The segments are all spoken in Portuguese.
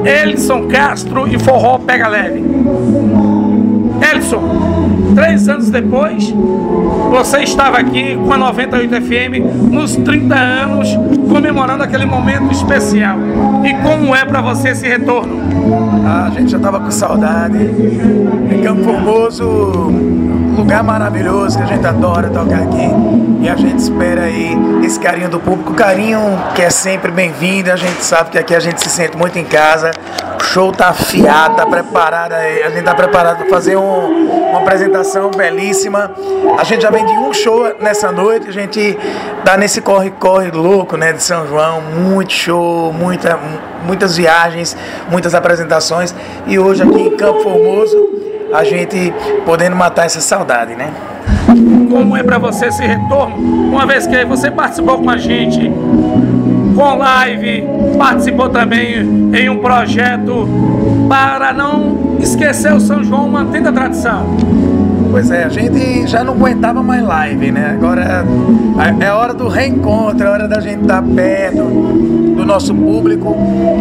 Elison Castro e Forró Pega Leve. Elison, 3 anos depois, você estava aqui com a 98 FM nos 30 anos, comemorando aquele momento especial. E como é para você esse retorno? A gente já estava com saudade. Em Campo Formoso, lugar maravilhoso que a gente adora tocar aqui. E a gente espera aí esse carinho do público, carinho que é sempre bem-vindo. A gente sabe que aqui a gente se sente muito em casa. O show tá afiado, tá preparado aí. A gente tá preparado para fazer uma apresentação belíssima. A gente já vem de um show nessa noite. A gente tá nesse corre-corre louco, né, de São João. Muito show, muitas viagens, muitas apresentações. E hoje aqui em Campo Formoso, a gente podendo matar essa saudade, né? Como é para você esse retorno, uma vez que você participou com a gente com live, participou também em um projeto para não esquecer o São João, mantendo a tradição? Pois é, a gente já não aguentava mais live, né? Agora é hora do reencontro, é hora da gente estar perto do nosso público,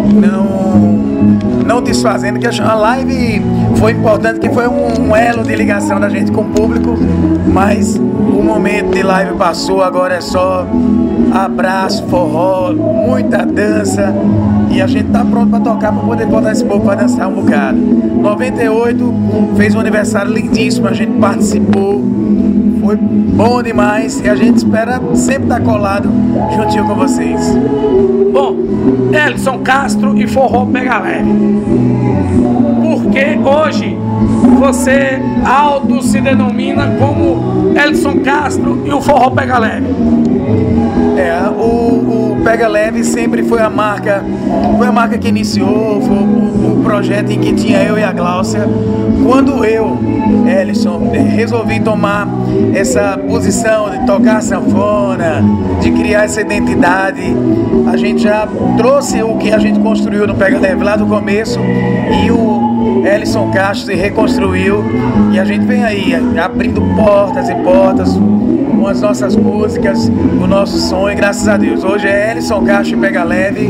não desfazendo, que a live foi importante, que foi um elo de ligação da gente com o público, mas o momento de live passou, agora é só abraço, forró, muita dança, e a gente tá pronto para tocar, para poder botar esse povo para dançar um bocado. 98 fez um aniversário lindíssimo, a gente participou, foi bom demais, e a gente espera sempre estar colado juntinho com vocês. Bom, Elison Castro e Forró Pega Leve, porque hoje você auto se denomina como Elison Castro e o Forró Pega Leve? O Pega Leve sempre foi a marca que iniciou, foi o projeto em que tinha eu e a Gláucia. Quando eu, Elison, resolvi tomar essa posição de tocar sanfona, de criar essa identidade, a gente já trouxe o que a gente construiu no Pega Leve lá do começo, e o Elison Castro se reconstruiu, e a gente vem aí abrindo portas e portas com as nossas músicas, o nosso sonho, graças a Deus. Hoje é Elison Castro e Pega Leve,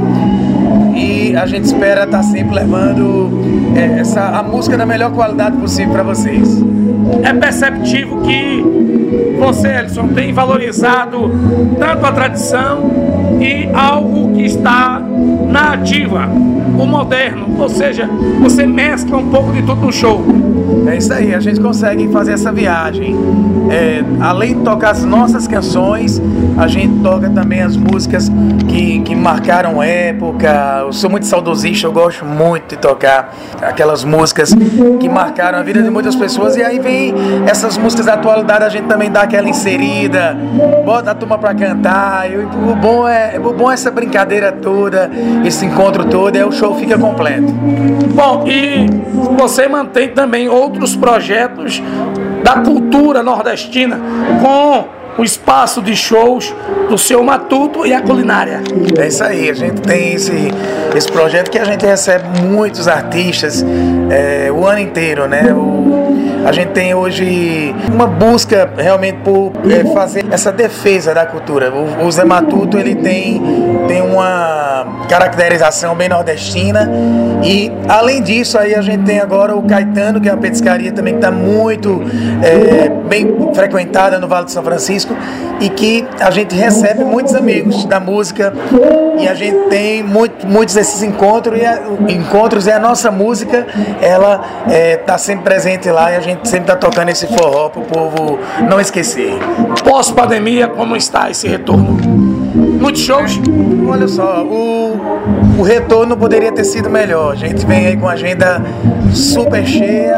e a gente espera estar sempre levando a música da melhor qualidade possível para vocês. É perceptível que você, Elison, tem valorizado tanto a tradição e algo que está na ativa, o moderno, ou seja, você mescla um pouco de tudo no show. É isso aí, a gente consegue fazer essa viagem. Além de tocar as nossas canções, a gente toca também as músicas que marcaram época. Eu sou muito saudosista, eu gosto muito de tocar aquelas músicas que marcaram a vida de muitas pessoas, e aí vem essas músicas da atualidade, a gente também dá aquela inserida, bota a turma pra cantar, e o bom é essa brincadeira toda, esse encontro todo, aí o show fica completo. Bom, e você mantém também outros projetos da cultura nordestina com o espaço de shows do Seu Matuto e a culinária. É isso aí, a gente tem esse projeto que a gente recebe muitos artistas o ano inteiro, né? A gente tem hoje uma busca realmente por fazer essa defesa da cultura. O Zé Matuto, ele tem uma caracterização bem nordestina, e além disso aí a gente tem agora o Caetano, que é uma petiscaria também que está muito bem frequentada no Vale do São Francisco, e que a gente recebe muitos amigos da música, e a gente tem muitos desses encontros, e a nossa música, ela está sempre presente lá, e a gente sempre está tocando esse forró para o povo não esquecer. Pós-pandemia, como está esse retorno? Muitos shows? Olha só, o retorno poderia ter sido melhor. A gente vem aí com a agenda super cheia,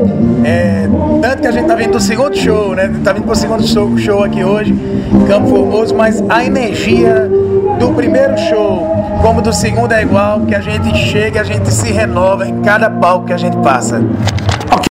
tanto que a gente está vindo do segundo show, né? Está vindo para o segundo show aqui hoje, Campo Formoso, mas a energia do primeiro show como do segundo é igual, que a gente chega, a gente se renova em cada palco que a gente passa.